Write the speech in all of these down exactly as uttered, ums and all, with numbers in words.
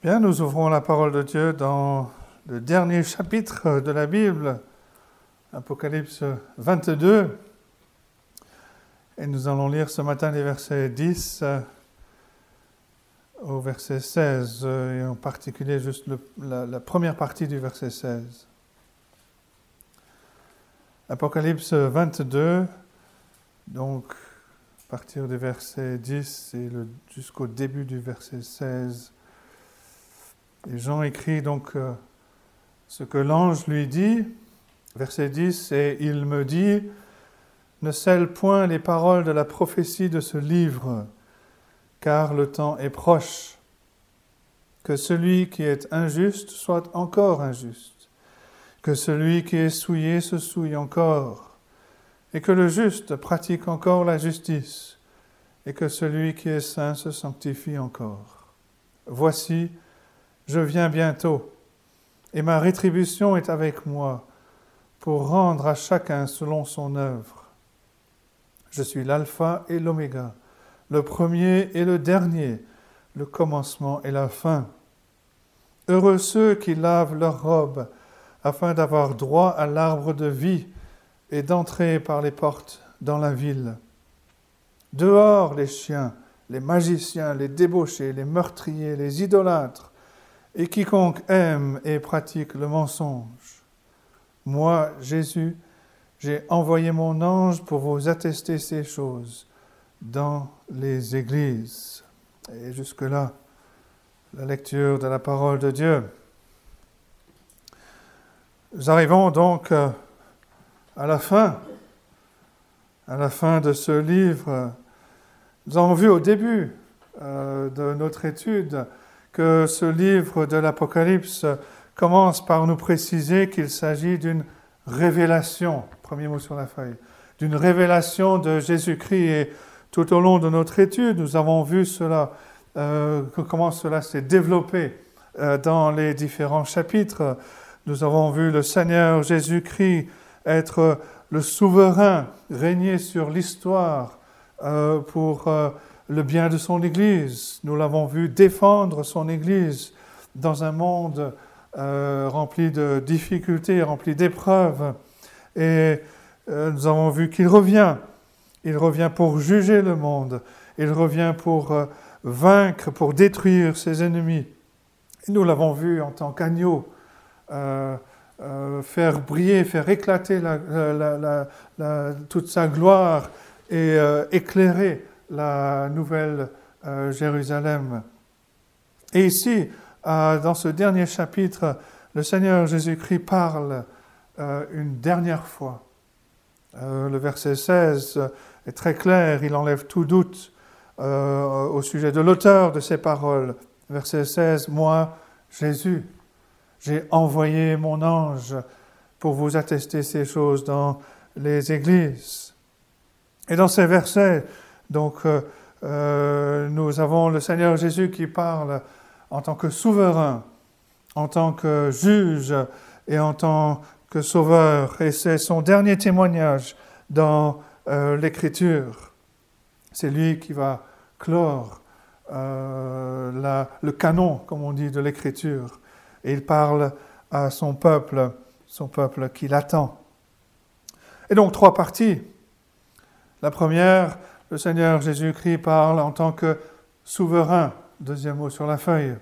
Bien, nous ouvrons la parole de Dieu dans le dernier chapitre de la Bible, Apocalypse vingt-deux. Et nous allons lire ce matin les versets dix au verset seize, et en particulier juste le, la, la première partie du verset seize. Apocalypse vingt-deux, donc à partir du verset dix et le, jusqu'au début du verset seize. Et Jean écrit donc euh, ce que l'ange lui dit, verset dix, et il me dit, ne scelle point les paroles de la prophétie de ce livre, car le temps est proche. Que celui qui est injuste soit encore injuste, que celui qui est souillé se souille encore, et que le juste pratique encore la justice, et que celui qui est saint se sanctifie encore. Voici, je viens bientôt, et ma rétribution est avec moi, pour rendre à chacun selon son œuvre. Je suis l'alpha et l'oméga, le premier et le dernier, le commencement et la fin. Heureux ceux qui lavent leurs robes, afin d'avoir droit à l'arbre de vie et d'entrer par les portes dans la ville. Dehors les chiens, les magiciens, les débauchés, les meurtriers, les idolâtres, et quiconque aime et pratique le mensonge. Moi, Jésus, j'ai envoyé mon ange pour vous attester ces choses dans les églises. Et jusque-là, la lecture de la parole de Dieu. Nous arrivons donc à la fin, à la fin de ce livre. Nous avons vu au début euh, de notre étude que ce livre de l'Apocalypse commence par nous préciser qu'il s'agit d'une révélation, premier mot sur la feuille, d'une révélation de Jésus-Christ. Et tout au long de notre étude, nous avons vu cela, euh, comment cela s'est développé euh, dans les différents chapitres. Nous avons vu le Seigneur Jésus-Christ être le souverain, régner sur l'histoire euh, pour euh, le bien de son Église. Nous l'avons vu défendre son Église dans un monde euh, rempli de difficultés, rempli d'épreuves. Et euh, nous avons vu qu'il revient. Il revient pour juger le monde. Il revient pour euh, vaincre, pour détruire ses ennemis. Et nous l'avons vu en tant qu'agneau, euh, euh, faire briller, faire éclater la, la, la, la, toute sa gloire et euh, éclairer la nouvelle euh, Jérusalem. Et ici, euh, dans ce dernier chapitre, le Seigneur Jésus-Christ parle euh, une dernière fois. Euh, le verset seize est très clair, il enlève tout doute euh, au sujet de l'auteur de ces paroles. Verset seize, « Moi, Jésus, j'ai envoyé mon ange pour vous attester ces choses dans les églises. » Et dans ces versets, donc, euh, euh, nous avons le Seigneur Jésus qui parle en tant que souverain, en tant que juge et en tant que sauveur. Et c'est son dernier témoignage dans euh, l'Écriture. C'est lui qui va clore euh, la, le canon, comme on dit, de l'Écriture. Et il parle à son peuple, son peuple qui l'attend. Et donc, trois parties. La première, le Seigneur Jésus-Christ parle en tant que souverain. Deuxième mot sur la feuille.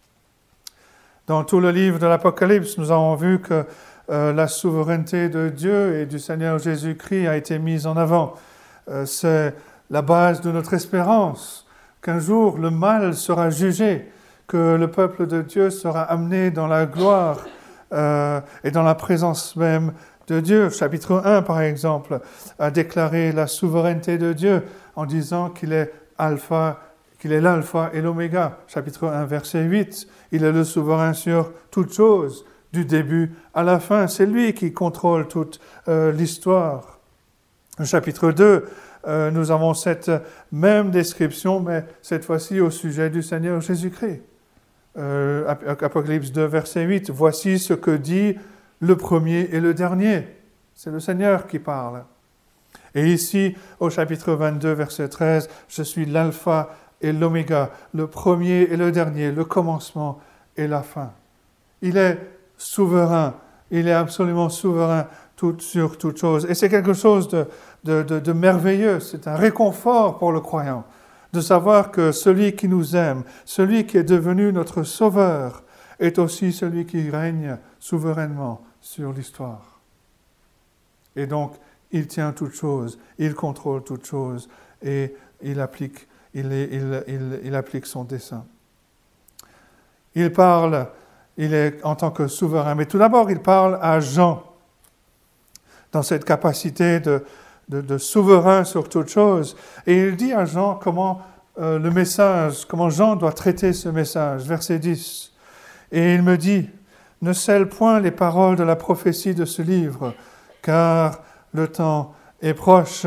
Dans tout le livre de l'Apocalypse, nous avons vu que euh, la souveraineté de Dieu et du Seigneur Jésus-Christ a été mise en avant. Euh, c'est la base de notre espérance, qu'un jour le mal sera jugé, que le peuple de Dieu sera amené dans la gloire euh, et dans la présence même de Dieu. Chapitre un, par exemple, a déclaré la souveraineté de Dieu en disant qu'il est alpha, qu'il est l'alpha et l'oméga. Chapitre un, verset huit, il est le souverain sur toutes choses, du début à la fin. C'est lui qui contrôle toute euh, l'histoire. Chapitre deux, euh, nous avons cette même description, mais cette fois-ci au sujet du Seigneur Jésus-Christ. Euh, Apocalypse deux, verset huit, « Voici ce que dit le premier et le dernier. » C'est le Seigneur qui parle. Et ici, au chapitre vingt-deux, verset treize, « Je suis l'alpha et l'oméga, le premier et le dernier, le commencement et la fin. Il est souverain, il est absolument souverain tout, sur toute chose. Et c'est quelque chose de, de, de, de merveilleux, c'est un réconfort pour le croyant, de savoir que celui qui nous aime, celui qui est devenu notre sauveur, est aussi celui qui règne souverainement sur l'histoire. Et donc, il tient toutes choses, il contrôle toutes choses et il applique, il, est, il, il, il applique son dessein. Il parle, il est en tant que souverain, mais tout d'abord, il parle à Jean, dans cette capacité de, de, de souverain sur toute chose. Et il dit à Jean comment euh, le message, comment Jean doit traiter ce message. Verset dix. Et il me dit, ne scelle point les paroles de la prophétie de ce livre, car le temps est proche.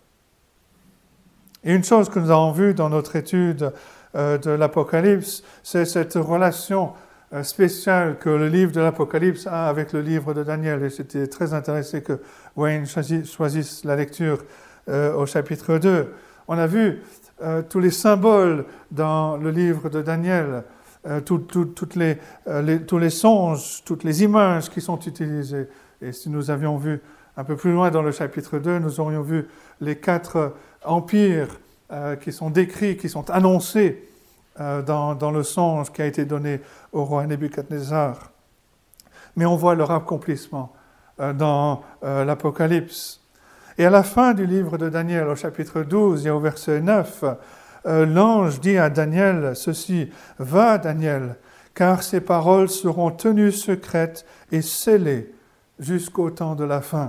Et une chose que nous avons vue dans notre étude euh, de l'Apocalypse, c'est cette relation euh, spéciale que le livre de l'Apocalypse a avec le livre de Daniel. Et j'étais très intéressé que Wayne choisisse la lecture euh, au chapitre deux. On a vu euh, tous les symboles dans le livre de Daniel, euh, tout, tout, toutes les, euh, les, tous les songes, toutes les images qui sont utilisées. Et si nous avions vu un peu plus loin dans le chapitre deux, nous aurions vu les quatre empires euh, qui sont décrits, qui sont annoncés euh, dans, dans le songe qui a été donné au roi Nebuchadnezzar. Mais on voit leur accomplissement euh, dans euh, l'Apocalypse. Et à la fin du livre de Daniel, au chapitre douze et au verset neuf, euh, l'ange dit à Daniel ceci, « Va, Daniel, car ces paroles seront tenues secrètes et scellées jusqu'au temps de la fin. »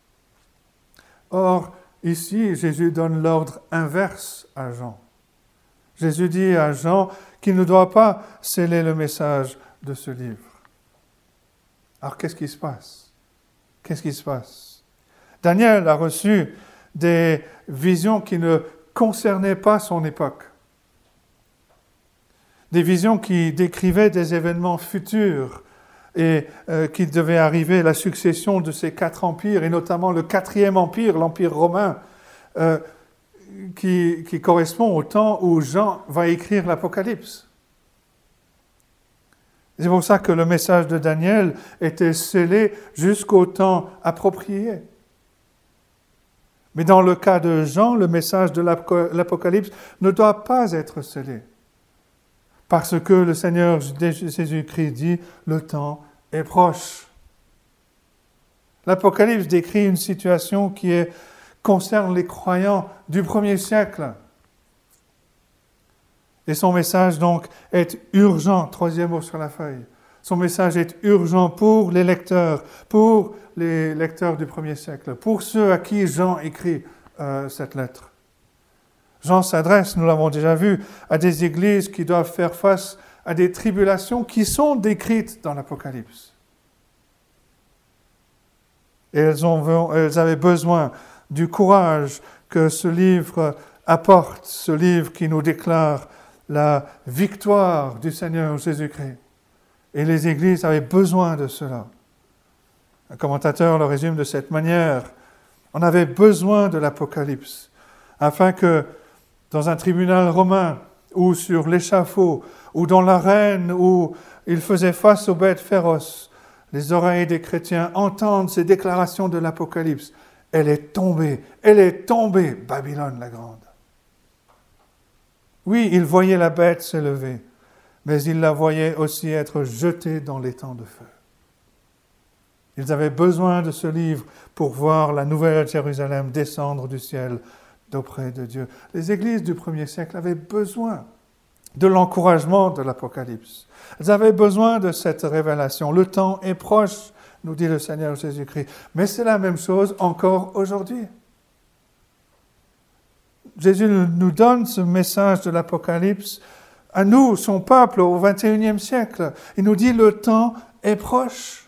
Or, ici, Jésus donne l'ordre inverse à Jean. Jésus dit à Jean qu'il ne doit pas sceller le message de ce livre. Alors, qu'est-ce qui se passe? Qu'est-ce qui se passe? Daniel a reçu des visions qui ne concernaient pas son époque. Des visions qui décrivaient des événements futurs et euh, qui devait arriver la succession de ces quatre empires, et notamment le quatrième empire, l'empire romain, euh, qui, qui correspond au temps où Jean va écrire l'Apocalypse. C'est pour ça que le message de Daniel était scellé jusqu'au temps approprié. Mais dans le cas de Jean, le message de l'Apocalypse ne doit pas être scellé. Parce que le Seigneur Jésus-Christ dit « le temps est proche ». L'Apocalypse décrit une situation qui est, concerne les croyants du premier siècle. Et son message donc est urgent, troisième mot sur la feuille. Son message est urgent pour les lecteurs, pour les lecteurs du premier siècle, pour ceux à qui Jean écrit euh, cette lettre. Jean s'adresse, nous l'avons déjà vu, à des églises qui doivent faire face à des tribulations qui sont décrites dans l'Apocalypse. Et elles, ont, elles avaient besoin du courage que ce livre apporte, ce livre qui nous déclare la victoire du Seigneur Jésus-Christ. Et les églises avaient besoin de cela. Un commentateur le résume de cette manière. On avait besoin de l'Apocalypse, afin que dans un tribunal romain, ou sur l'échafaud, ou dans l'arène où il faisait face aux bêtes féroces, les oreilles des chrétiens entendent ces déclarations de l'Apocalypse. Elle est tombée, elle est tombée, Babylone la grande. Oui, ils voyaient la bête s'élever, mais ils la voyaient aussi être jetée dans l'étang de feu. Ils avaient besoin de ce livre pour voir la nouvelle Jérusalem descendre du ciel d'auprès de Dieu. Les églises du premier siècle avaient besoin de l'encouragement de l'Apocalypse. Elles avaient besoin de cette révélation. Le temps est proche, nous dit le Seigneur Jésus-Christ. Mais c'est la même chose encore aujourd'hui. Jésus nous donne ce message de l'Apocalypse à nous, son peuple, au vingt et unième siècle. Il nous dit le temps est proche.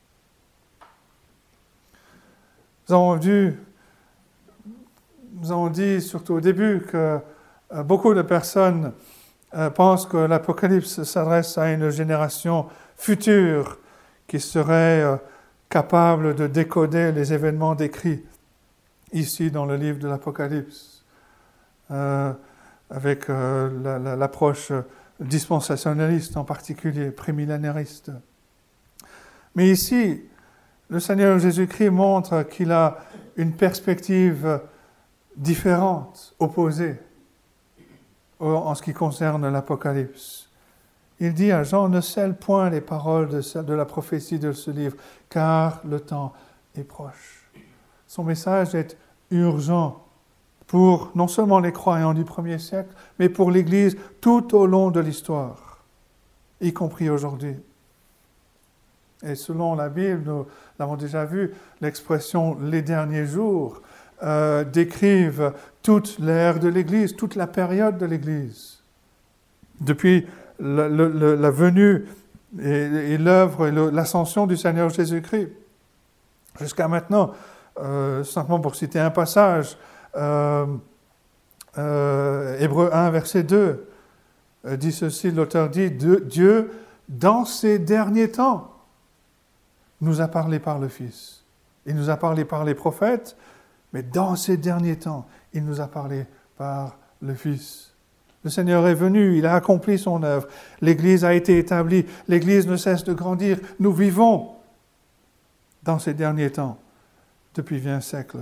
Nous avons vu, nous avons dit surtout au début que euh, beaucoup de personnes euh, pensent que l'Apocalypse s'adresse à une génération future qui serait euh, capable de décoder les événements décrits ici dans le livre de l'Apocalypse, euh, avec euh, la, la, l'approche dispensationalistes en particulier, prémillénaristes. Mais ici, le Seigneur Jésus-Christ montre qu'il a une perspective différente, opposée, en ce qui concerne l'Apocalypse. Il dit à Jean, ne scelle point les paroles de, de la prophétie de ce livre, car le temps est proche. Son message est urgent pour non seulement les croyants du premier siècle, mais pour l'Église tout au long de l'histoire, y compris aujourd'hui. Et selon la Bible, nous l'avons déjà vu, l'expression « les derniers jours » euh, décrivent toute l'ère de l'Église, toute la période de l'Église. Depuis la, la, la venue et, et l'œuvre et le, l'ascension du Seigneur Jésus-Christ. Jusqu'à maintenant, euh, simplement pour citer un passage, euh, euh, Hébreux un, verset deux, euh, dit ceci, l'auteur dit, Dieu, dans ces derniers temps, nous a parlé par le Fils. Il nous a parlé par les prophètes, mais dans ces derniers temps, il nous a parlé par le Fils. Le Seigneur est venu, il a accompli son œuvre. L'Église a été établie, l'Église ne cesse de grandir. Nous vivons dans ces derniers temps, depuis vingt siècles.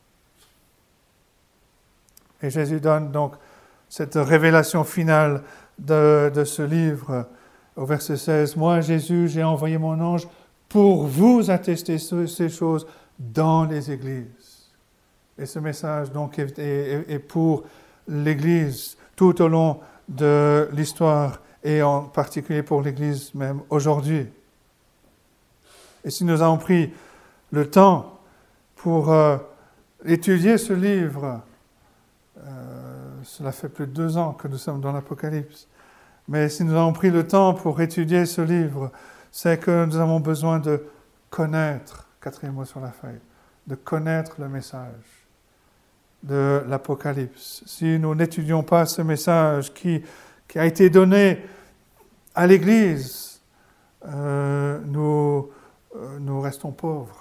Et Jésus donne donc cette révélation finale de, de ce livre au verset seize. « Moi, Jésus, j'ai envoyé mon ange pour vous attester ces choses dans les églises. » Et ce message donc est, est, est pour l'Église tout au long de l'histoire et en particulier pour l'Église même aujourd'hui. Et si nous avons pris le temps pour euh, étudier ce livre, euh, cela fait plus de deux ans que nous sommes dans l'Apocalypse, mais si nous avons pris le temps pour étudier ce livre, c'est que nous avons besoin de connaître, quatrième mot sur la feuille, de connaître le message de l'Apocalypse. Si nous n'étudions pas ce message qui, qui a été donné à l'Église, euh, nous, euh, nous restons pauvres.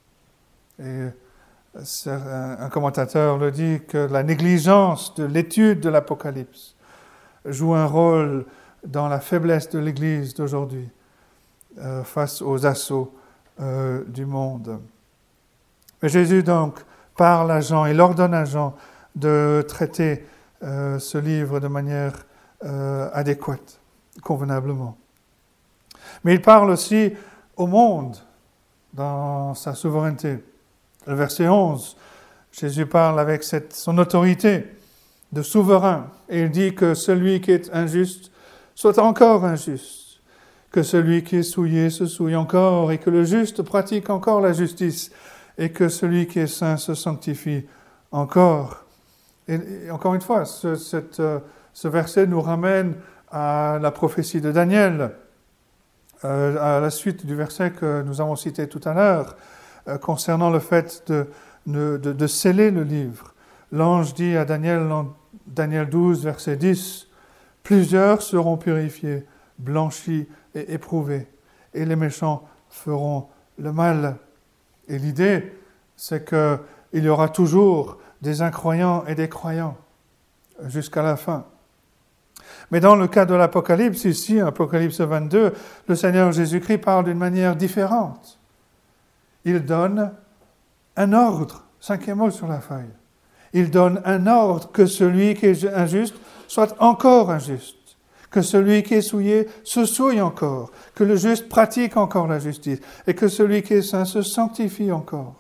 Et un, un commentateur le dit que la négligence de l'étude de l'Apocalypse joue un rôle dans la faiblesse de l'Église d'aujourd'hui euh, face aux assauts euh, du monde. Mais Jésus donc parle à Jean, il ordonne à Jean de traiter euh, ce livre de manière euh, adéquate, convenablement. Mais il parle aussi au monde dans sa souveraineté. Le verset onze, Jésus parle avec cette, son autorité de souverain et il dit que celui qui est injuste soit encore injuste, que celui qui est souillé se souille encore et que le juste pratique encore la justice et que celui qui est saint se sanctifie encore. Et, et encore une fois, ce, cette, ce verset nous ramène à la prophétie de Daniel, euh, à la suite du verset que nous avons cité tout à l'heure, euh, concernant le fait de, de, de, de sceller le livre. L'ange dit à Daniel, en Daniel douze, verset dix, « Plusieurs seront purifiés, blanchis et éprouvés, et les méchants feront le mal. » Et l'idée, c'est qu'il y aura toujours des incroyants et des croyants jusqu'à la fin. Mais dans le cas de l'Apocalypse, ici, Apocalypse vingt-deux, le Seigneur Jésus-Christ parle d'une manière différente. Il donne un ordre, cinquième mot sur la feuille. Il donne un ordre que celui qui est injuste soit encore injuste, que celui qui est souillé se souille encore, que le juste pratique encore la justice, et que celui qui est saint se sanctifie encore.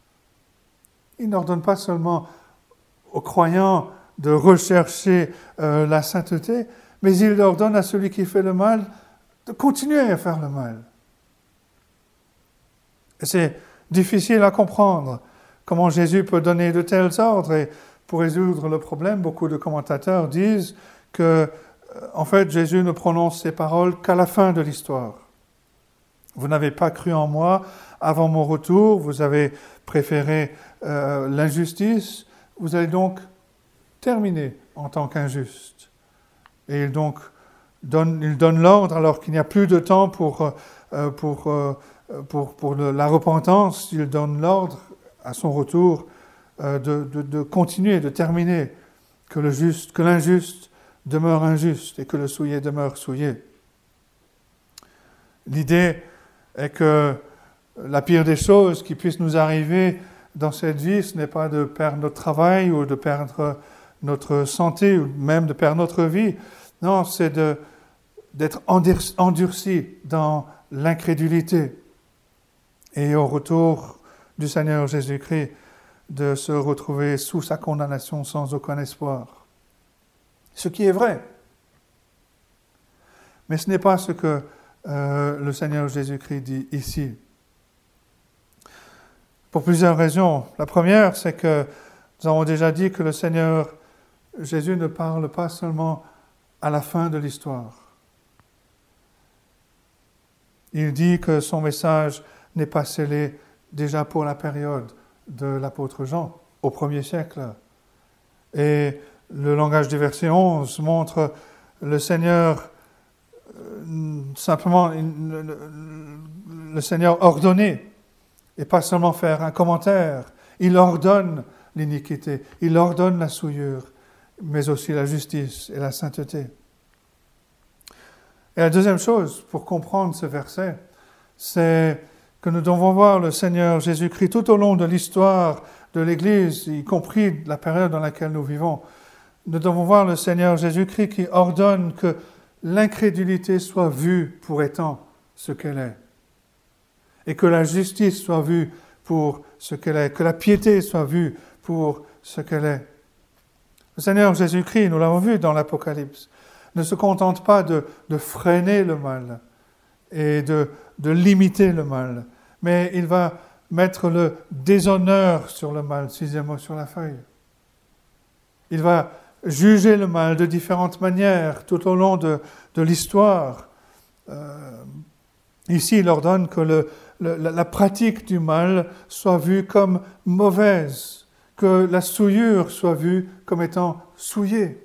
Il n'ordonne pas seulement aux croyants de rechercher euh, la sainteté, mais il ordonne à celui qui fait le mal de continuer à faire le mal. Et c'est difficile à comprendre comment Jésus peut donner de tels ordres, et pour résoudre le problème, beaucoup de commentateurs disent que en fait, Jésus ne prononce ces paroles qu'à la fin de l'histoire. Vous n'avez pas cru en moi avant mon retour, vous avez préféré euh, l'injustice, vous allez donc terminer en tant qu'injuste. Et il donc donne, il donne l'ordre alors qu'il n'y a plus de temps pour, euh, pour, euh, pour, pour le, la repentance, il donne l'ordre à son retour euh, de, de, de continuer, de terminer, que le juste, que l'injuste demeure injuste et que le souillé demeure souillé. L'idée est que la pire des choses qui puisse nous arriver dans cette vie, ce n'est pas de perdre notre travail ou de perdre notre santé ou même de perdre notre vie. Non, c'est de, d'être endurci dans l'incrédulité et au retour du Seigneur Jésus-Christ de se retrouver sous sa condamnation sans aucun espoir. Ce qui est vrai. Mais ce n'est pas ce que euh, le Seigneur Jésus-Christ dit ici. Pour plusieurs raisons. La première, c'est que nous avons déjà dit que le Seigneur Jésus ne parle pas seulement à la fin de l'histoire. Il dit que son message n'est pas scellé déjà pour la période de l'apôtre Jean, au premier siècle. Et le langage du verset onze montre le Seigneur euh, simplement, le, le, le Seigneur ordonner, et pas seulement faire un commentaire. Il ordonne l'iniquité, il ordonne la souillure, mais aussi la justice et la sainteté. Et la deuxième chose, pour comprendre ce verset, c'est que nous devons voir le Seigneur Jésus-Christ tout au long de l'histoire de l'Église, y compris la période dans laquelle nous vivons. Nous devons voir le Seigneur Jésus-Christ qui ordonne que l'incrédulité soit vue pour étant ce qu'elle est, et que la justice soit vue pour ce qu'elle est, que la piété soit vue pour ce qu'elle est. Le Seigneur Jésus-Christ, nous l'avons vu dans l'Apocalypse, ne se contente pas de, de freiner le mal et de, de limiter le mal, mais il va mettre le déshonneur sur le mal, sixième mot sur la feuille. Il va juger le mal de différentes manières tout au long de, de l'histoire. Euh, ici, il ordonne que le, le, la pratique du mal soit vue comme mauvaise, que la souillure soit vue comme étant souillée.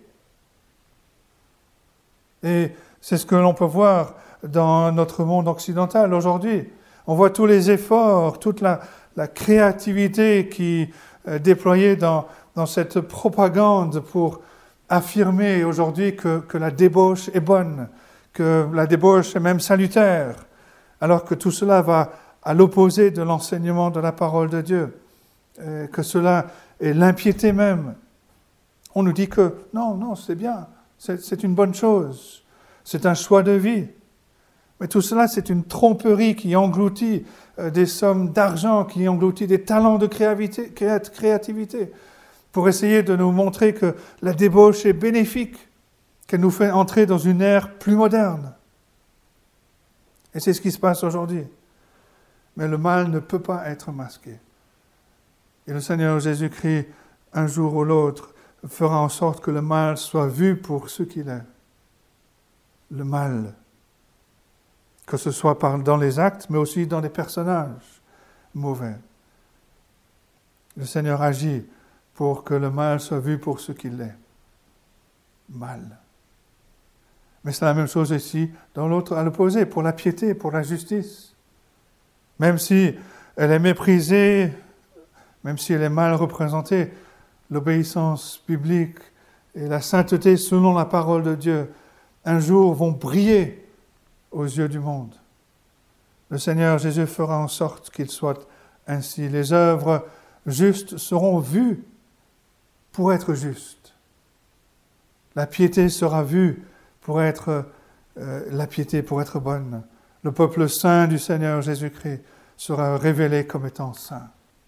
Et c'est ce que l'on peut voir dans notre monde occidental aujourd'hui. On voit tous les efforts, toute la, la créativité qui est déployée dans, dans cette propagande pour affirmer aujourd'hui que, que la débauche est bonne, que la débauche est même salutaire, alors que tout cela va à l'opposé de l'enseignement de la parole de Dieu, et que cela est l'impiété même. On nous dit que non, non, c'est bien, c'est, c'est une bonne chose, c'est un choix de vie. Mais tout cela, c'est une tromperie qui engloutit euh, des sommes d'argent, qui engloutit des talents de créativité, créativité, pour essayer de nous montrer que la débauche est bénéfique, qu'elle nous fait entrer dans une ère plus moderne. Et c'est ce qui se passe aujourd'hui. Mais le mal ne peut pas être masqué. Et le Seigneur Jésus-Christ, un jour ou l'autre, fera en sorte que le mal soit vu pour ce qu'il est. Le mal. Que ce soit dans les actes, mais aussi dans les personnages mauvais. Le Seigneur agit pour que le mal soit vu pour ce qu'il est. Mal. Mais c'est la même chose ici, dans l'autre, à l'opposé, pour la piété, pour la justice. Même si elle est méprisée, même si elle est mal représentée, l'obéissance biblique et la sainteté selon la parole de Dieu, un jour vont briller aux yeux du monde. Le Seigneur Jésus fera en sorte qu'il soit ainsi. Les œuvres justes seront vues pour être justes. La piété sera vue pour être euh, la piété pour être bonne. Le peuple saint du Seigneur Jésus-Christ sera révélé comme étant saint.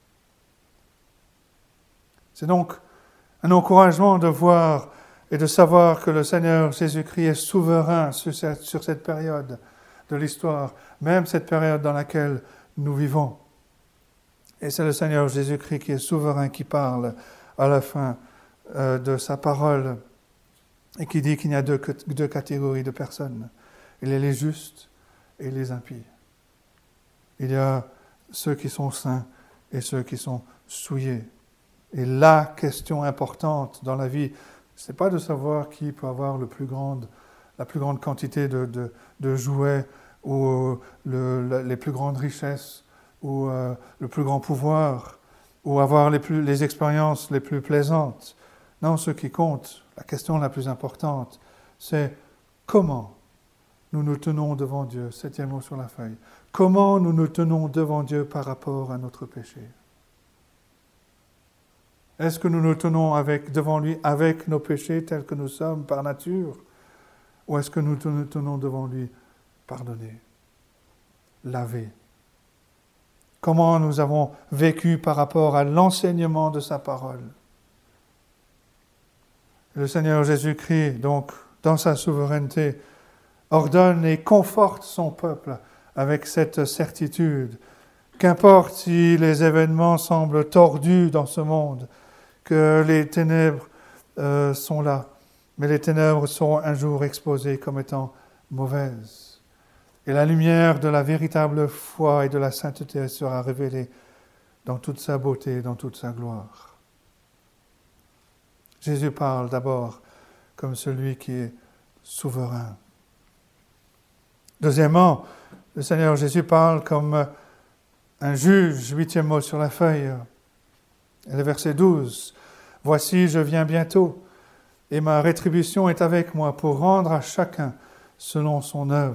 C'est donc un encouragement de voir et de savoir que le Seigneur Jésus-Christ est souverain sur cette, sur cette période de l'histoire, même cette période dans laquelle nous vivons. Et c'est le Seigneur Jésus-Christ qui est souverain, qui parle à la fin euh, de sa parole et qui dit qu'il y a deux, deux catégories de personnes. Il y a les justes et les impies. Il y a ceux qui sont saints et ceux qui sont souillés. Et la question importante dans la vie, ce n'est pas de savoir qui peut avoir le plus grande, la plus grande quantité de, de, de jouets ou le, le, les plus grandes richesses ou euh, le plus grand pouvoir ou avoir les, plus, les expériences les plus plaisantes. Non, ce qui compte, La question la plus importante, c'est comment nous nous tenons devant Dieu, septième mot sur la feuille. Comment nous nous tenons devant Dieu par rapport à notre péché? Est-ce que nous nous tenons avec, devant lui avec nos péchés tels que nous sommes par nature? Ou est-ce que nous nous tenons devant lui pardonnés, lavés? Comment nous avons vécu par rapport à l'enseignement de sa parole? Le Seigneur Jésus-Christ, donc, dans sa souveraineté, ordonne et conforte son peuple avec cette certitude. Qu'importe si les événements semblent tordus dans ce monde, que les ténèbres euh, sont là, mais les ténèbres seront un jour exposées comme étant mauvaises. Et la lumière de la véritable foi et de la sainteté sera révélée dans toute sa beauté, dans toute sa gloire. Jésus parle d'abord comme celui qui est souverain. Deuxièmement, le Seigneur Jésus parle comme un juge, huitième mot sur la feuille. Et le verset douze, « Voici, je viens bientôt, et ma rétribution est avec moi pour rendre à chacun selon son œuvre. »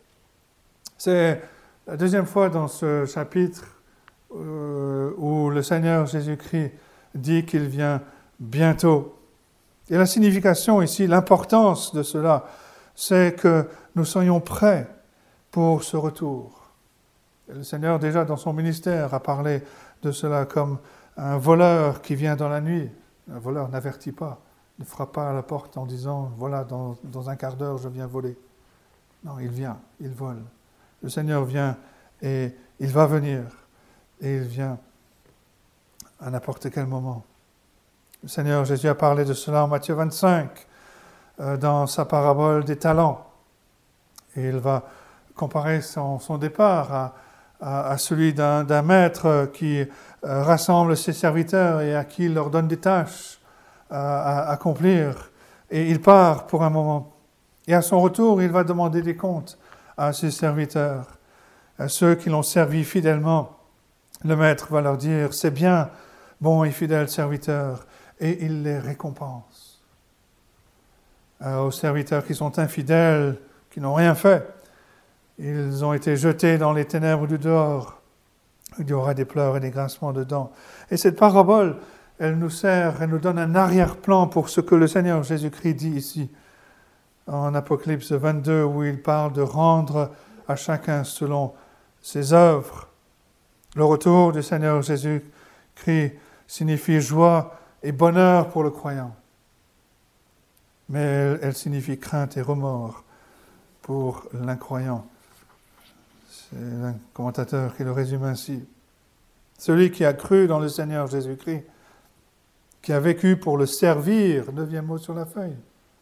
C'est la deuxième fois dans ce chapitre euh, où le Seigneur Jésus-Christ dit qu'il vient bientôt. Et la signification ici, l'importance de cela, c'est que nous soyons prêts pour ce retour. Et le Seigneur, déjà dans son ministère, a parlé de cela comme un voleur qui vient dans la nuit. Un voleur n'avertit pas, ne frappe pas à la porte en disant « Voilà, dans, dans un quart d'heure, je viens voler. » Non, il vient, il vole. Le Seigneur vient et il va venir. Et il vient à n'importe quel moment. Le Seigneur Jésus a parlé de cela en Matthieu vingt-cinq, euh, dans sa parabole des talents. Et il va comparer son, son départ à, à, à celui d'un, d'un maître qui euh, rassemble ses serviteurs et à qui il leur donne des tâches à, à accomplir. Et il part pour un moment. Et à son retour, il va demander des comptes à ses serviteurs. À ceux qui l'ont servi fidèlement, le maître va leur dire « C'est bien, bon et fidèle serviteur », et il les récompense. Euh, aux serviteurs qui sont infidèles, qui n'ont rien fait, ils ont été jetés dans les ténèbres du dehors. Il y aura des pleurs et des grincements de dents. Et cette parabole, elle nous sert, elle nous donne un arrière-plan pour ce que le Seigneur Jésus-Christ dit ici, en Apocalypse vingt-deux, où il parle de rendre à chacun selon ses œuvres. Le retour du Seigneur Jésus-Christ signifie joie et bonheur pour le croyant. Mais elle, elle signifie crainte et remords pour l'incroyant. C'est un commentateur qui le résume ainsi. Celui qui a cru dans le Seigneur Jésus-Christ, qui a vécu pour le servir, neuvième mot sur la feuille,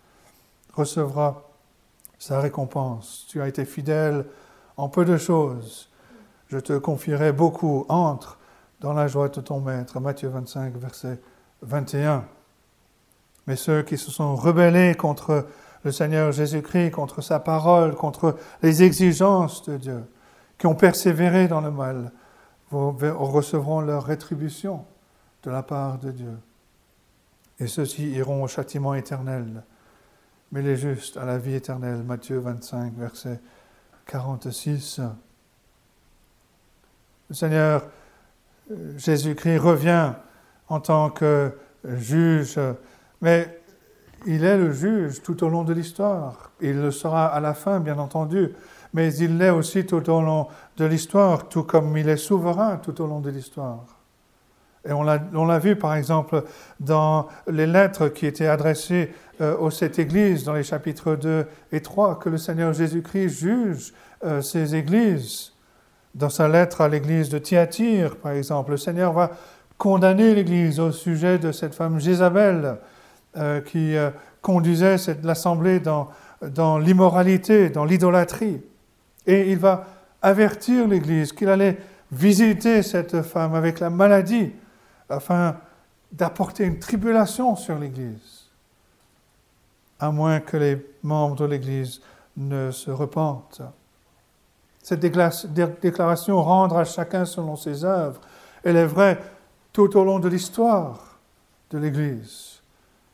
recevra sa récompense. Tu as été fidèle en peu de choses. Je te confierai beaucoup. Entre dans la joie de ton maître. Matthieu vingt-cinq, verset vingt et un. Mais ceux qui se sont rebellés contre le Seigneur Jésus-Christ, contre sa parole, contre les exigences de Dieu, qui ont persévéré dans le mal, recevront leur rétribution de la part de Dieu. Et ceux-ci iront au châtiment éternel, mais les justes à la vie éternelle. Matthieu vingt-cinq, verset quarante-six. Le Seigneur Jésus-Christ revient en tant que juge, mais il est le juge tout au long de l'histoire. Il le sera à la fin, bien entendu, mais il l'est aussi tout au long de l'histoire, tout comme il est souverain tout au long de l'histoire. Et on l'a, on l'a vu, par exemple, dans les lettres qui étaient adressées euh, aux sept églises, dans les chapitres deux et trois, que le Seigneur Jésus-Christ juge euh, ces églises. Dans sa lettre à l'église de Thyatire, par exemple, le Seigneur va condamner l'église au sujet de cette femme Jézabel euh, qui euh, conduisait cette, l'assemblée dans, dans l'immoralité, dans l'idolâtrie. Et il va avertir l'église qu'il allait visiter cette femme avec la maladie afin d'apporter une tribulation sur l'église, à moins que les membres de l'église ne se repentent. Cette déclaration « rendre à chacun selon ses œuvres », elle est vraie tout au long de l'histoire de l'Église.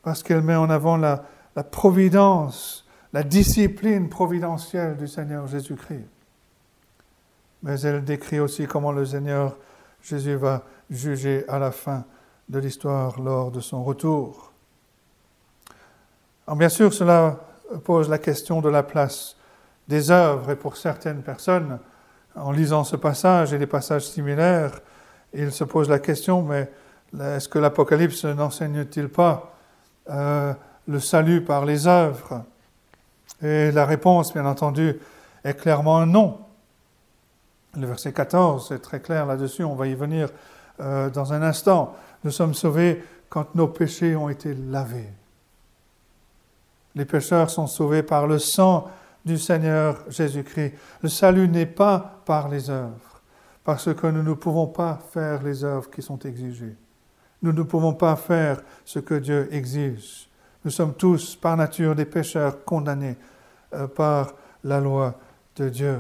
parce qu'elle met en avant la, la providence, la discipline providentielle du Seigneur Jésus-Christ. Mais elle décrit aussi comment le Seigneur Jésus va juger à la fin de l'histoire lors de son retour. Alors bien sûr, cela pose la question de la place des œuvres, et pour certaines personnes, en lisant ce passage et des passages similaires, il se pose la question, mais est-ce que l'Apocalypse n'enseigne-t-il pas euh, le salut par les œuvres? Et la réponse, bien entendu, est clairement un non. Le verset quatorze est très clair là-dessus, on va y venir euh, dans un instant. Nous sommes sauvés quand nos péchés ont été lavés. Les pécheurs sont sauvés par le sang du Seigneur Jésus-Christ. Le salut n'est pas par les œuvres, parce que nous ne pouvons pas faire les œuvres qui sont exigées. Nous ne pouvons pas faire ce que Dieu exige. Nous sommes tous, par nature, des pécheurs condamnés euh, par la loi de Dieu.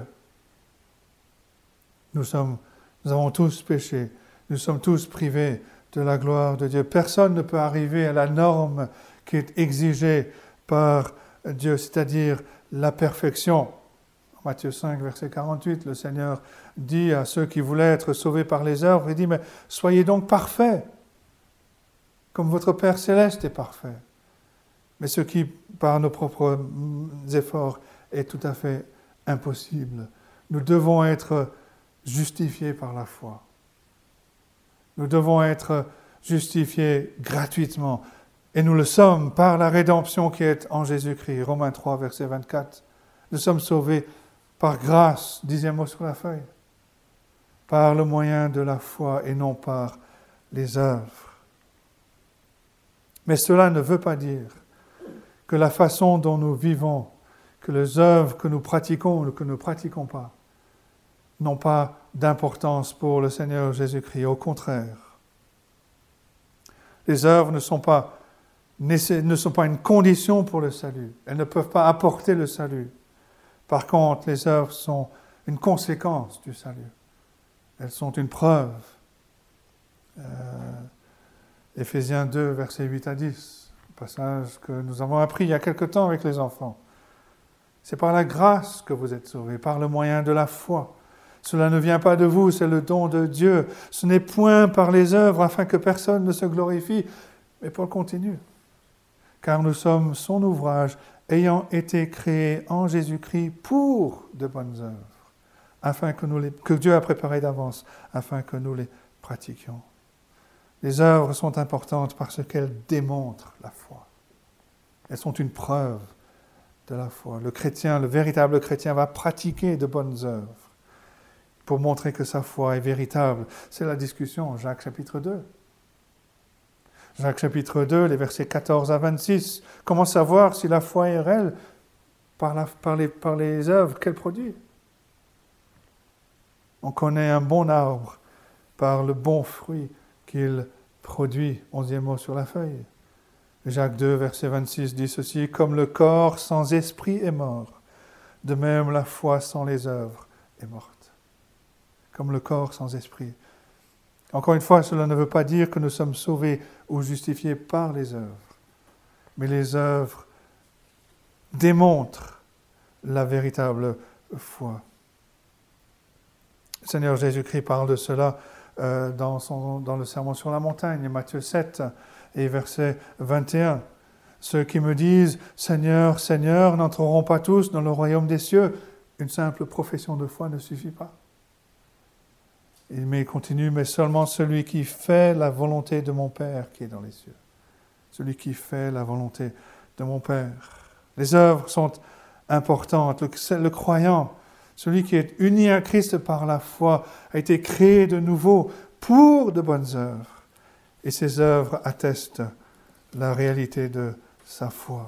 Nous sommes, nous avons tous péché. Nous sommes tous privés de la gloire de Dieu. Personne ne peut arriver à la norme qui est exigée par Dieu, c'est-à-dire la perfection. En Matthieu cinq, verset quarante-huit, le Seigneur dit à ceux qui voulaient être sauvés par les œuvres, il dit, mais soyez donc parfaits, comme votre Père céleste est parfait. Mais ce qui, par nos propres efforts, est tout à fait impossible. Nous devons être justifiés par la foi. Nous devons être justifiés gratuitement. Et nous le sommes par la rédemption qui est en Jésus-Christ. Romains trois, verset vingt-quatre. Nous sommes sauvés par grâce, dixième mot sur la feuille, par le moyen de la foi et non par les œuvres. Mais cela ne veut pas dire que la façon dont nous vivons, que les œuvres que nous pratiquons ou que nous ne pratiquons pas, n'ont pas d'importance pour le Seigneur Jésus-Christ. Au contraire, les œuvres ne sont pas, ne sont pas une condition pour le salut. Elles ne peuvent pas apporter le salut. Par contre, les œuvres sont une conséquence du salut. Elles sont une preuve. Euh, Éphésiens deux, versets huit à dix, un passage que nous avons appris il y a quelque temps avec les enfants. C'est par la grâce que vous êtes sauvés, par le moyen de la foi. Cela ne vient pas de vous, c'est le don de Dieu. Ce n'est point par les œuvres afin que personne ne se glorifie, mais pour le continu. Car nous sommes son ouvrage, ayant été créés en Jésus-Christ pour de bonnes œuvres, afin que, nous les, que Dieu a préparées d'avance, afin que nous les pratiquions. Les œuvres sont importantes parce qu'elles démontrent la foi. Elles sont une preuve de la foi. Le chrétien, le véritable chrétien, va pratiquer de bonnes œuvres pour montrer que sa foi est véritable. C'est la discussion en Jacques chapitre deux. Jacques chapitre deux, les versets quatorze à vingt-six. Comment savoir si la foi est réelle par, la, par, les, par les œuvres qu'elle produit? On connaît un bon arbre par le bon fruit qu'il produit. Onzième mot sur la feuille. Jacques deux, verset vingt-six dit ceci, « Comme le corps sans esprit est mort, de même la foi sans les œuvres est morte. » Comme le corps sans esprit. Encore une fois, cela ne veut pas dire que nous sommes sauvés ou justifiés par les œuvres, mais les œuvres démontrent la véritable foi. Le Seigneur Jésus-Christ parle de cela euh, dans, son, dans le Sermon sur la montagne, Matthieu sept et verset vingt et un. Ceux qui me disent « Seigneur, Seigneur » n'entreront pas tous dans le royaume des cieux. Une simple profession de foi ne suffit pas. Il continue, mais seulement celui qui fait la volonté de mon Père qui est dans les cieux. Celui qui fait la volonté de mon Père. Les œuvres sont importantes. Le, le croyant, celui qui est uni à Christ par la foi, a été créé de nouveau pour de bonnes œuvres. Et ces œuvres attestent la réalité de sa foi.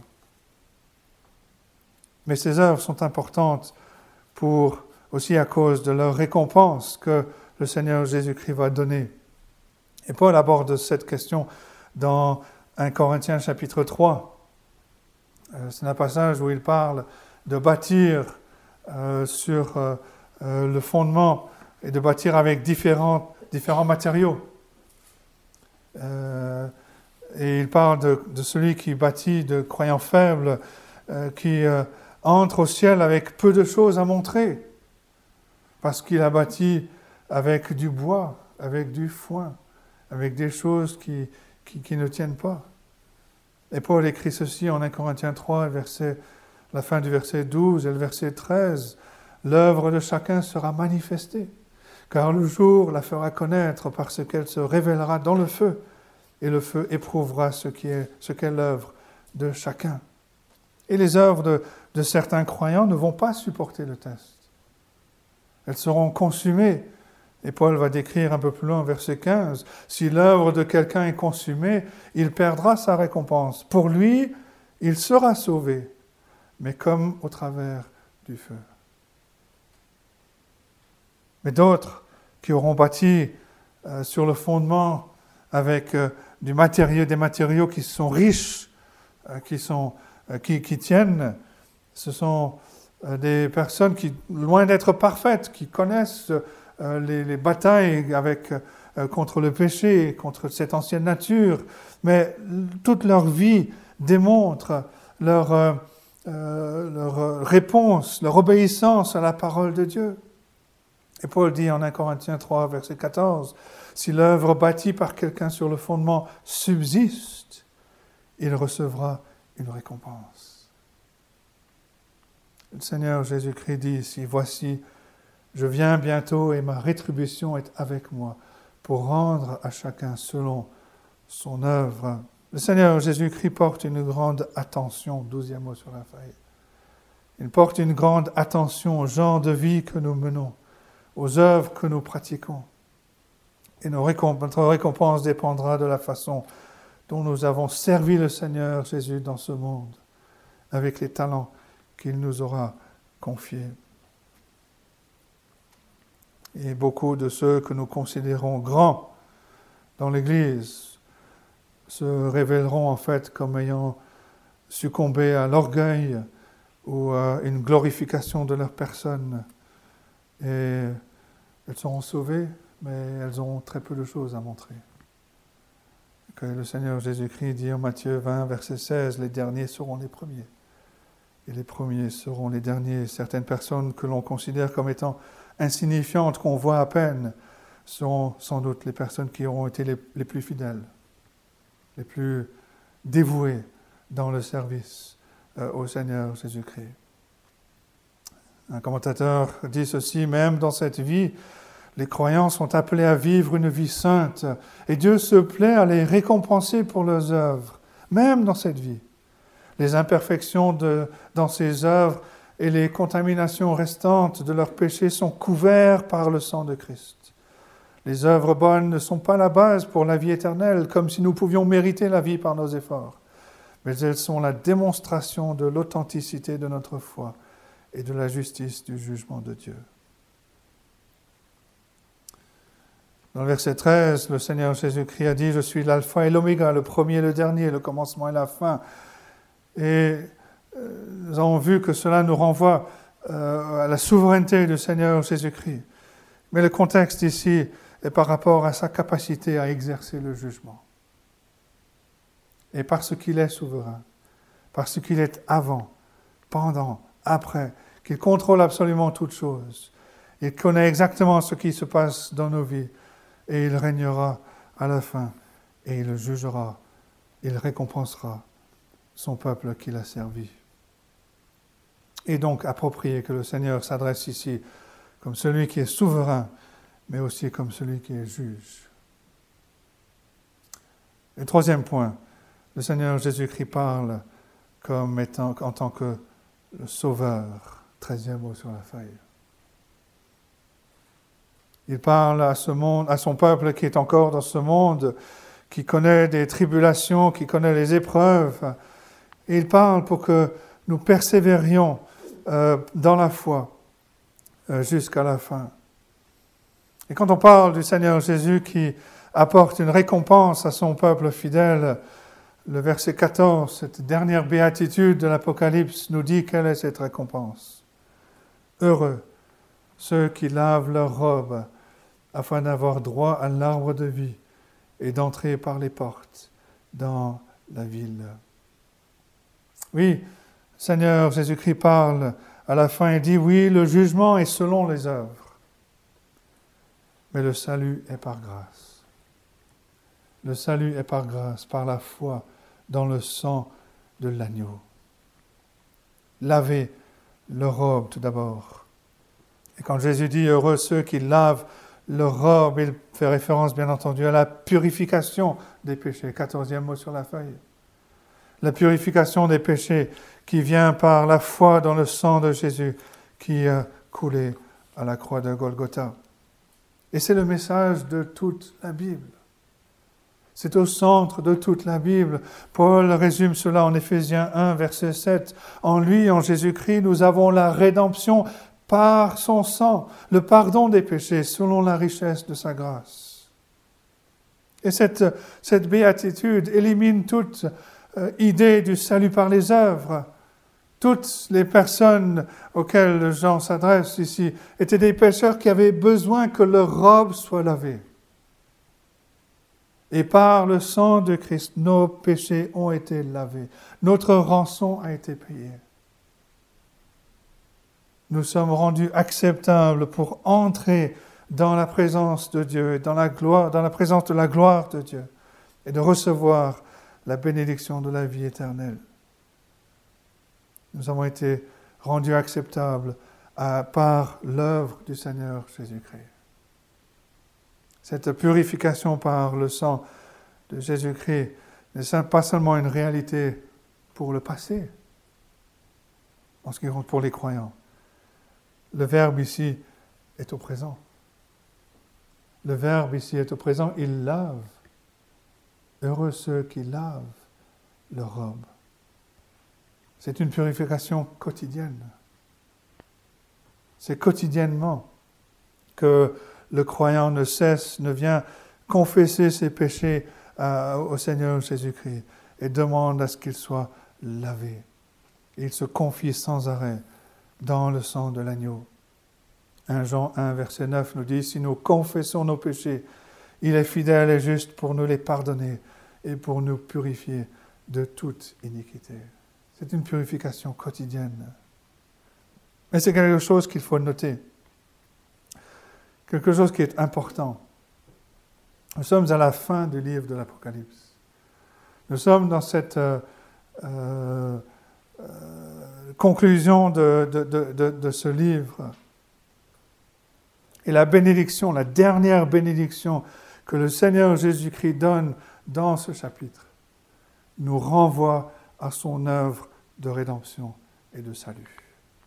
Mais ces œuvres sont importantes pour, aussi à cause de leur récompense que le Seigneur Jésus-Christ va donner. Et Paul aborde cette question dans premier Corinthiens chapitre trois. Euh, c'est un passage où il parle de bâtir euh, sur euh, euh, le fondement et de bâtir avec différents, différents matériaux. Euh, Et il parle de, de celui qui bâtit de croyants faibles, euh, qui euh, entre au ciel avec peu de choses à montrer, parce qu'il a bâti avec du bois, avec du foin, avec des choses qui, qui, qui ne tiennent pas. Et Paul écrit ceci en un Corinthiens trois, verset, la fin du verset douze et le verset treize. « L'œuvre de chacun sera manifestée, car le jour la fera connaître parce qu'elle se révélera dans le feu, et le feu éprouvera ce, qui est, ce qu'est l'œuvre de chacun. » Et les œuvres de, de certains croyants ne vont pas supporter le test. Elles seront consumées. Et Paul va décrire un peu plus loin, verset quinze, « Si l'œuvre de quelqu'un est consumée, il perdra sa récompense. Pour lui, il sera sauvé, mais comme au travers du feu. » Mais d'autres qui auront bâti euh, sur le fondement avec euh, du matériau, des matériaux qui sont riches, euh, qui, sont, euh, qui, qui tiennent, ce sont euh, des personnes qui, loin d'être parfaites, qui connaissent euh, les, les batailles avec, euh, contre le péché, contre cette ancienne nature, mais toute leur vie démontre leur, euh, euh, leur réponse, leur obéissance à la parole de Dieu. Et Paul dit en un Corinthiens trois, verset quatorze, « Si l'œuvre bâtie par quelqu'un sur le fondement subsiste, il recevra une récompense. » Le Seigneur Jésus-Christ dit ici, « Voici, je viens bientôt et ma rétribution est avec moi pour rendre à chacun selon son œuvre. » Le Seigneur Jésus-Christ porte une grande attention, douzième mot sur la feuille. Il porte une grande attention au genre de vie que nous menons, aux œuvres que nous pratiquons. Et notre récompense dépendra de la façon dont nous avons servi le Seigneur Jésus dans ce monde, avec les talents qu'il nous aura confiés. Et beaucoup de ceux que nous considérons grands dans l'Église se révéleront en fait comme ayant succombé à l'orgueil ou à une glorification de leur personne. Et elles seront sauvées, mais elles auront très peu de choses à montrer. Que le Seigneur Jésus-Christ dit en Matthieu vingt, verset seize, « Les derniers seront les premiers, et les premiers seront les derniers. » Certaines personnes que l'on considère comme étant insignifiantes, qu'on voit à peine, seront sans doute les personnes qui auront été les, les plus fidèles, les plus dévouées dans le service euh, au Seigneur Jésus-Christ. Un commentateur dit ceci, « Même dans cette vie, les croyants sont appelés à vivre une vie sainte, et Dieu se plaît à les récompenser pour leurs œuvres, même dans cette vie. Les imperfections de, dans ces œuvres et les contaminations restantes de leurs péchés sont couverts par le sang de Christ. Les œuvres bonnes ne sont pas la base pour la vie éternelle, comme si nous pouvions mériter la vie par nos efforts, mais elles sont la démonstration de l'authenticité de notre foi et de la justice du jugement de Dieu. » Dans le verset treize, le Seigneur Jésus-Christ a dit « Je suis l'alpha et l'oméga, le premier et le dernier, le commencement et la fin. » Et nous avons vu que cela nous renvoie euh, à la souveraineté du Seigneur Jésus-Christ. Mais le contexte ici est par rapport à sa capacité à exercer le jugement. Et parce qu'il est souverain, parce qu'il est avant, pendant, après, qu'il contrôle absolument toutes choses, il connaît exactement ce qui se passe dans nos vies, et il régnera à la fin, et il jugera, il récompensera son peuple qu'il a servi. Et donc approprié que le Seigneur s'adresse ici comme celui qui est souverain, mais aussi comme celui qui est juge. Et troisième point, le Seigneur Jésus-Christ parle comme étant, en tant que le Sauveur. Treizième mot sur la feuille. Il parle à ce monde, à son peuple qui est encore dans ce monde, qui connaît des tribulations, qui connaît les épreuves. Et il parle pour que nous persévérions euh, dans la foi euh, jusqu'à la fin. Et quand on parle du Seigneur Jésus qui apporte une récompense à son peuple fidèle, le verset quatorze, cette dernière béatitude de l'Apocalypse, nous dit quelle est cette récompense. Heureux ceux qui lavent leurs robes afin d'avoir droit à l'arbre de vie et d'entrer par les portes dans la ville. Oui, Seigneur Jésus-Christ parle à la fin et dit, oui, le jugement est selon les œuvres, mais le salut est par grâce. Le salut est par grâce, par la foi dans le sang de l'agneau. Lavez leur robe tout d'abord. Et quand Jésus dit « heureux ceux qui lavent leur robe », il fait référence bien entendu à la purification des péchés. Quatorzième mot sur la feuille. La purification des péchés qui vient par la foi dans le sang de Jésus qui a coulé à la croix de Golgotha. Et c'est le message de toute la Bible. C'est au centre de toute la Bible. Paul résume cela en Éphésiens un, verset sept. En lui, en Jésus-Christ, nous avons la rédemption par son sang, le pardon des péchés selon la richesse de sa grâce. Et cette, cette béatitude élimine toute euh, idée du salut par les œuvres. Toutes les personnes auxquelles Jean s'adresse ici étaient des pécheurs qui avaient besoin que leur robe soit lavée. Et par le sang de Christ, nos péchés ont été lavés. Notre rançon a été payée. Nous sommes rendus acceptables pour entrer dans la présence de Dieu, dans la gloire, dans la présence de la gloire de Dieu, et de recevoir la bénédiction de la vie éternelle. Nous avons été rendus acceptables à, par l'œuvre du Seigneur Jésus-Christ. Cette purification par le sang de Jésus-Christ n'est pas seulement une réalité pour le passé, en ce qui compte pour les croyants. Le verbe ici est au présent. Le verbe ici est au présent, il lave. Heureux ceux qui lavent leur robe. C'est une purification quotidienne. C'est quotidiennement que le croyant ne cesse, ne vient confesser ses péchés à, au Seigneur Jésus-Christ et demande à ce qu'il soit lavé. Il se confie sans arrêt dans le sang de l'agneau. un Jean un, verset neuf nous dit « Si nous confessons nos péchés, il est fidèle et juste pour nous les pardonner et pour nous purifier de toute iniquité. » C'est une purification quotidienne. Mais c'est quelque chose qu'il faut noter. Quelque chose qui est important. Nous sommes à la fin du livre de l'Apocalypse. Nous sommes dans cette euh, euh, conclusion de, de, de, de ce livre. Et la bénédiction, la dernière bénédiction que le Seigneur Jésus-Christ donne dans ce chapitre, nous renvoie à son œuvre de rédemption et de salut.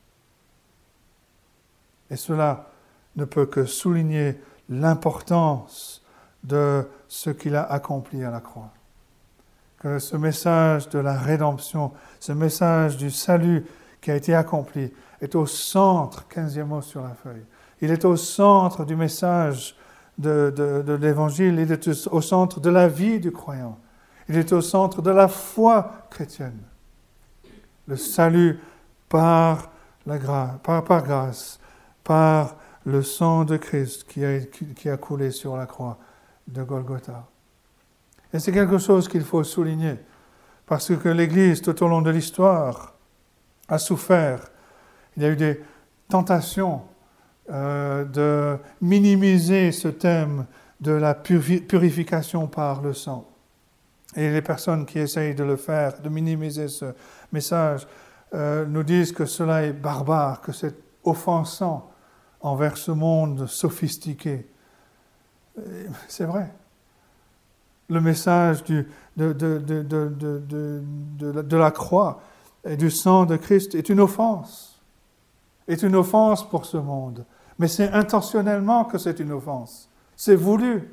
Et cela ne peut que souligner l'importance de ce qu'il a accompli à la croix. Que ce message de la rédemption, ce message du salut qui a été accompli est au centre, quinzième mot sur la feuille, il est au centre du message de, de, de l'Évangile, il est au centre de la vie du croyant, il est au centre de la foi chrétienne. Le salut par la grâce, par, par grâce, par le sang de Christ qui a, qui a coulé sur la croix de Golgotha. Et c'est quelque chose qu'il faut souligner, parce que l'Église, tout au long de l'histoire, a souffert. Il y a eu des tentations euh, de minimiser ce thème de la puri- purification par le sang. Et les personnes qui essayent de le faire, de minimiser ce message, euh, nous disent que cela est barbare, que c'est offensant envers ce monde sophistiqué. Et c'est vrai. Le message du, de, de, de, de, de, de, de, de la croix et du sang de Christ est une offense. Est une offense pour ce monde. Mais c'est intentionnellement que c'est une offense. C'est voulu.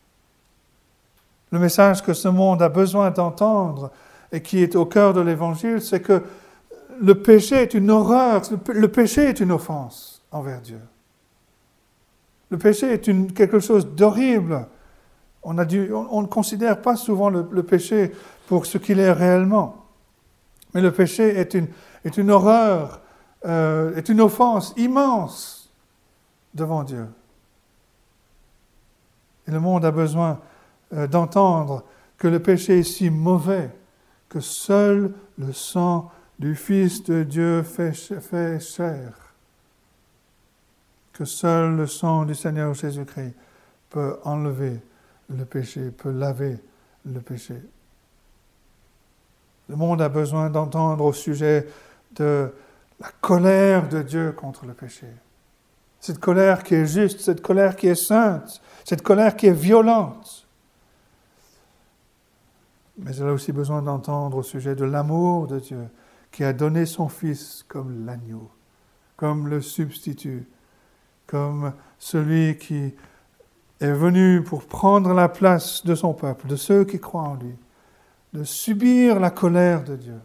Le message que ce monde a besoin d'entendre et qui est au cœur de l'Évangile, c'est que le péché est une horreur, le péché est une offense envers Dieu. Le péché est une, quelque chose d'horrible. On, a dû, on, on ne considère pas souvent le, le péché pour ce qu'il est réellement. Mais le péché est une, est une horreur, euh, est une offense immense devant Dieu. Et le monde a besoin euh, d'entendre que le péché est si mauvais que seul le sang du Fils de Dieu fait, fait chair, que seul le sang du Seigneur Jésus-Christ peut enlever le péché, peut laver le péché. Le monde a besoin d'entendre au sujet de la colère de Dieu contre le péché. Cette colère qui est juste, cette colère qui est sainte, cette colère qui est violente. Mais elle a aussi besoin d'entendre au sujet de l'amour de Dieu qui a donné son Fils comme l'agneau, comme le substitut, comme celui qui est venu pour prendre la place de son peuple, de ceux qui croient en lui, de subir la colère de Dieu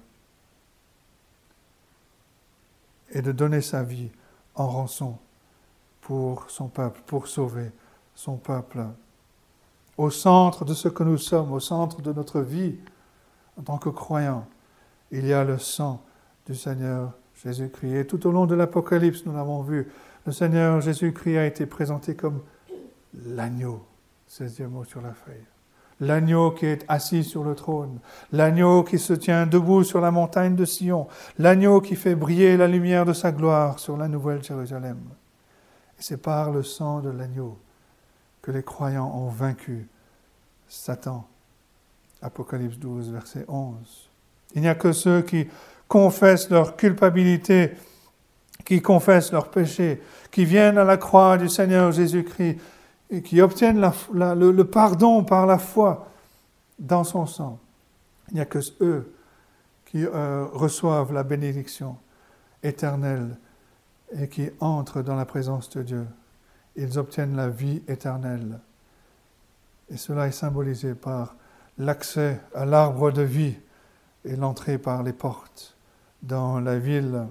et de donner sa vie en rançon pour son peuple, pour sauver son peuple. Au centre de ce que nous sommes, au centre de notre vie en tant que croyants, il y a le sang du Seigneur Jésus-Christ. Et tout au long de l'Apocalypse, nous l'avons vu, le Seigneur Jésus-Christ a été présenté comme l'agneau, seizième mot sur la feuille. L'agneau qui est assis sur le trône, l'agneau qui se tient debout sur la montagne de Sion, l'agneau qui fait briller la lumière de sa gloire sur la nouvelle Jérusalem. Et c'est par le sang de l'agneau que les croyants ont vaincu Satan. Apocalypse douze, verset onze. Il n'y a que ceux qui confessent leur culpabilité, qui confessent leur péché, qui viennent à la croix du Seigneur Jésus-Christ et qui obtiennent la, la, le, le pardon par la foi dans son sang. Il n'y a que eux qui euh, reçoivent la bénédiction éternelle et qui entrent dans la présence de Dieu. Ils obtiennent la vie éternelle. Et cela est symbolisé par l'accès à l'arbre de vie et l'entrée par les portes dans la ville.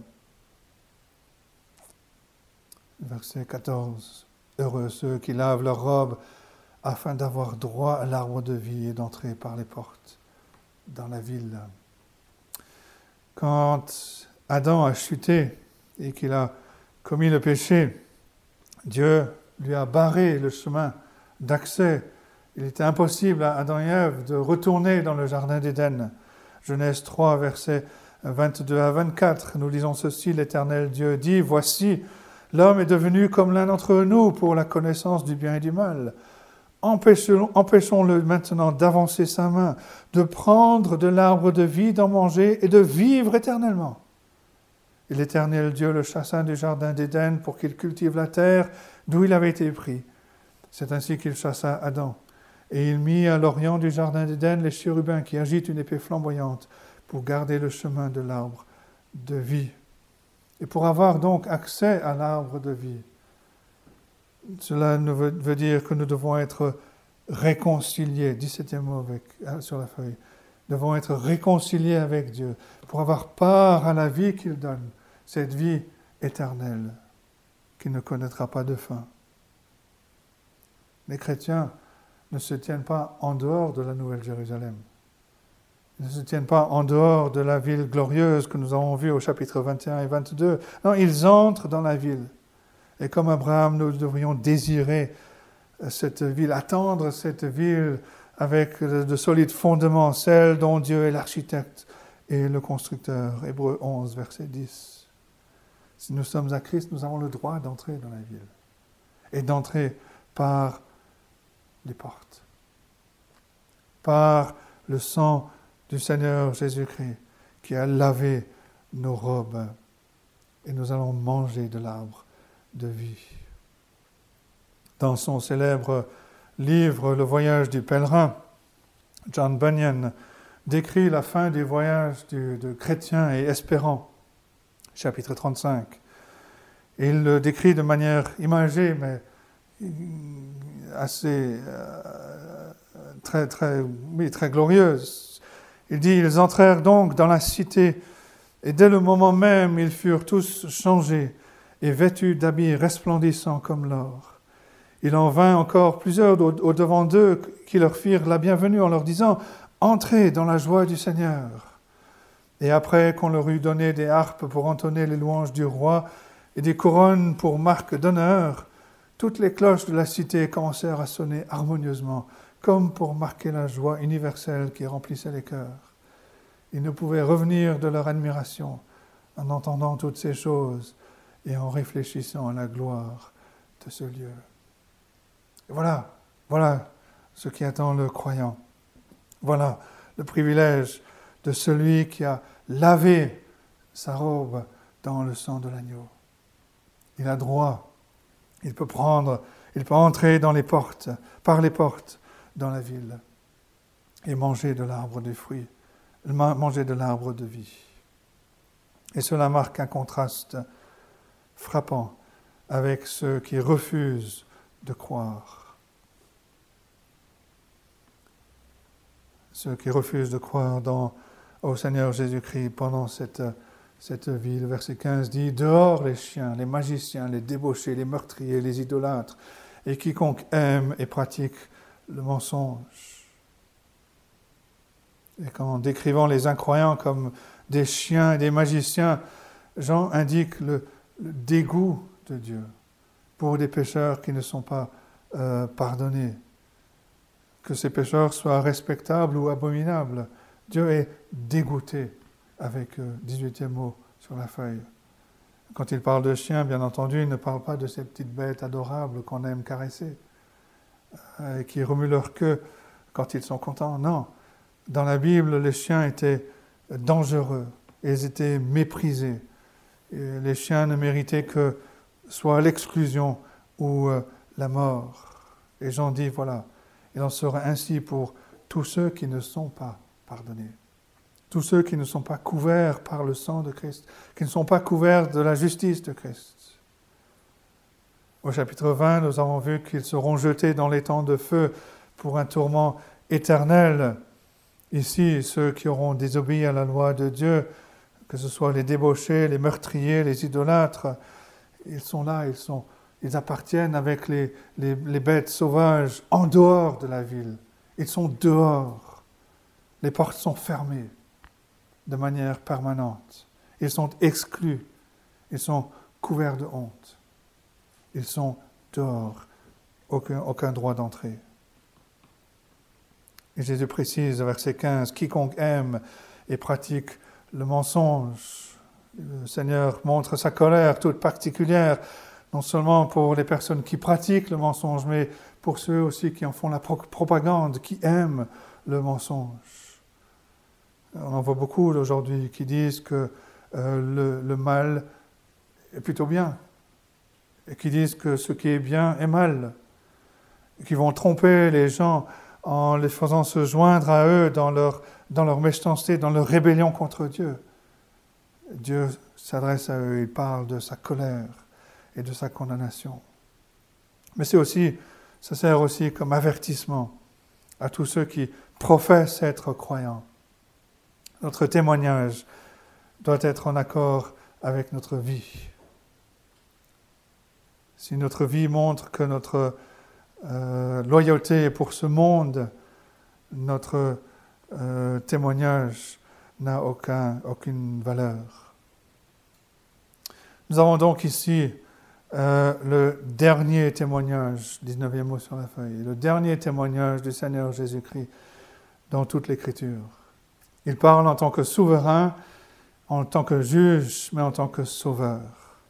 Verset quatorze. Heureux ceux qui lavent leurs robes afin d'avoir droit à l'arbre de vie et d'entrer par les portes dans la ville. Quand Adam a chuté et qu'il a commis le péché, Dieu lui a barré le chemin d'accès. Il était impossible à Adam et Ève de retourner dans le jardin d'Éden. Genèse trois, versets vingt-deux à vingt-quatre, nous lisons ceci, l'Éternel Dieu dit, « Voici, l'homme est devenu comme l'un d'entre nous pour la connaissance du bien et du mal. Empêchons, empêchons-le maintenant d'avancer sa main, de prendre de l'arbre de vie, d'en manger et de vivre éternellement. » Et l'Éternel Dieu le chassa du jardin d'Éden pour qu'il cultive la terre d'où il avait été pris. C'est ainsi qu'il chassa Adam. Et il mit à l'orient du jardin d'Éden les chérubins qui agitent une épée flamboyante pour garder le chemin de l'arbre de vie. Et pour avoir donc accès à l'arbre de vie, cela veut, veut dire que nous devons être réconciliés, dix-septième mot avec, sur la feuille, devons être réconciliés avec Dieu pour avoir part à la vie qu'il donne, cette vie éternelle qui ne connaîtra pas de fin. Les chrétiens ne se tiennent pas en dehors de la Nouvelle Jérusalem. Ils ne se tiennent pas en dehors de la ville glorieuse que nous avons vue au chapitre vingt et un et vingt-deux. Non, ils entrent dans la ville. Et comme Abraham, nous devrions désirer cette ville, attendre cette ville avec de solides fondements, celle dont Dieu est l'architecte et le constructeur. Hébreux onze, verset dix. Si nous sommes à Christ, nous avons le droit d'entrer dans la ville et d'entrer par les portes, par le sang du Seigneur Jésus-Christ qui a lavé nos robes et nous allons manger de l'arbre de vie. Dans son célèbre livre « Le voyage du pèlerin », John Bunyan décrit la fin du voyage du, de chrétiens et espérants, chapitre trente-cinq. Et il le décrit de manière imagée, mais assez euh, très, très, oui, très glorieuse. Il dit, ils entrèrent donc dans la cité, et dès le moment même, ils furent tous changés et vêtus d'habits resplendissants comme l'or. Il en vint encore plusieurs au-devant d'eux qui leur firent la bienvenue en leur disant « Entrez dans la joie du Seigneur ». Et après qu'on leur eut donné des harpes pour entonner les louanges du roi et des couronnes pour marque d'honneur, toutes les cloches de la cité commencèrent à sonner harmonieusement comme pour marquer la joie universelle qui remplissait les cœurs. Ils ne pouvaient revenir de leur admiration en entendant toutes ces choses et en réfléchissant à la gloire de ce lieu. Et voilà, voilà ce qui attend le croyant. Voilà le privilège de celui qui a lavé sa robe dans le sang de l'agneau. Il a droit, il peut prendre, il peut entrer dans les portes, par les portes, dans la ville et manger de l'arbre des fruits, manger de l'arbre de vie. Et cela marque un contraste frappant avec ceux qui refusent de croire. Ceux qui refusent de croire dans, au Seigneur Jésus-Christ pendant cette, cette vie. Le verset quinze dit « Dehors les chiens, les magiciens, les débauchés, les meurtriers, les idolâtres, et quiconque aime et pratique le mensonge. » Et qu'en décrivant les incroyants comme des chiens et des magiciens, Jean indique le, le dégoût de Dieu pour des pécheurs qui ne sont pas euh, pardonnés. Que ces pécheurs soient respectables ou abominables, Dieu est dégoûté avec eux. dix-huitième mot sur la feuille. Quand il parle de chiens, bien entendu, il ne parle pas de ces petites bêtes adorables qu'on aime caresser euh, et qui remuent leur queue quand ils sont contents. Non. Dans la Bible, les chiens étaient dangereux, ils étaient méprisés. Et les chiens ne méritaient que soit l'exclusion ou euh, la mort. Et Jean dit, voilà, il en sera ainsi pour tous ceux qui ne sont pas pardonnés, tous ceux qui ne sont pas couverts par le sang de Christ, qui ne sont pas couverts de la justice de Christ. Au chapitre vingt, nous avons vu qu'ils seront jetés dans les temps de feu pour un tourment éternel. Ici, ceux qui auront désobéi à la loi de Dieu, que ce soit les débauchés, les meurtriers, les idolâtres, ils sont là, ils, sont, ils appartiennent avec les, les, les bêtes sauvages en dehors de la ville. Ils sont dehors. Les portes sont fermées de manière permanente. Ils sont exclus. Ils sont couverts de honte. Ils sont dehors. Aucun, aucun droit d'entrée. Et Jésus précise, verset quinze, « Quiconque aime et pratique le mensonge ». Le Seigneur montre sa colère toute particulière, non seulement pour les personnes qui pratiquent le mensonge, mais pour ceux aussi qui en font la propagande, qui aiment le mensonge. On en voit beaucoup aujourd'hui qui disent que euh, le, le mal est plutôt bien, et qui disent que ce qui est bien est mal, et qui vont tromper les gens en les faisant se joindre à eux dans leur, dans leur méchanceté, dans leur rébellion contre Dieu. Dieu s'adresse à eux, il parle de sa colère et de sa condamnation. Mais c'est aussi, ça sert aussi comme avertissement à tous ceux qui professent être croyants. Notre témoignage doit être en accord avec notre vie. Si notre vie montre que notre euh, loyauté pour ce monde, notre euh, témoignage n'a aucun, aucune valeur. Nous avons donc ici euh, le dernier témoignage, dix-neuvième mot sur la feuille, le dernier témoignage du Seigneur Jésus-Christ dans toute l'Écriture. Il parle en tant que souverain, en tant que juge, mais en tant que sauveur.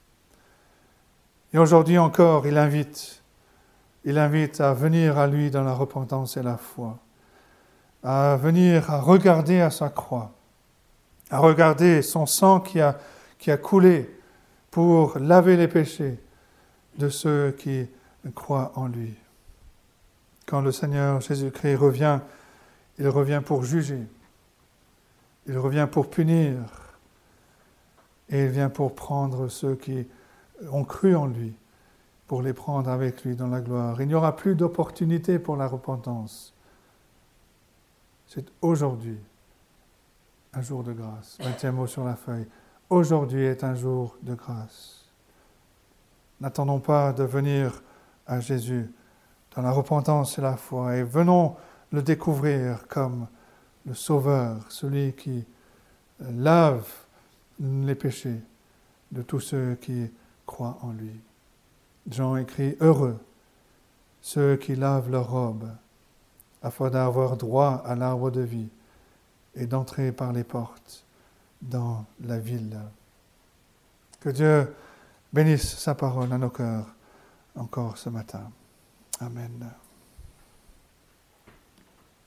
Et aujourd'hui encore, il invite, il invite à venir à lui dans la repentance et la foi, à venir à regarder à sa croix, à regarder son sang qui a, qui a coulé pour laver les péchés de ceux qui croient en lui. Quand le Seigneur Jésus-Christ revient, il revient pour juger, il revient pour punir, et il vient pour prendre ceux qui ont cru en lui, pour les prendre avec lui dans la gloire. Il n'y aura plus d'opportunité pour la repentance. C'est aujourd'hui un jour de grâce. vingtième mot sur la feuille. Aujourd'hui est un jour de grâce. N'attendons pas de venir à Jésus dans la repentance et la foi, et venons le découvrir comme le Sauveur, celui qui lave les péchés de tous ceux qui croient en lui. Jean écrit « Heureux ceux qui lavent leurs robes afin d'avoir droit à l'arbre de vie et d'entrer par les portes dans la ville. Que Dieu bénisse sa parole à nos cœurs encore ce matin. Amen.